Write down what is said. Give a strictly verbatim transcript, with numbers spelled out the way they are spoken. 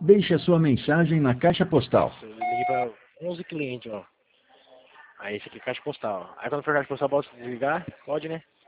Deixe a sua mensagem na caixa postal. Eu liguei pra onze clientes, ó. Aí esse aqui é caixa postal. Aí quando for caixa postal, posso desligar? Pode, né?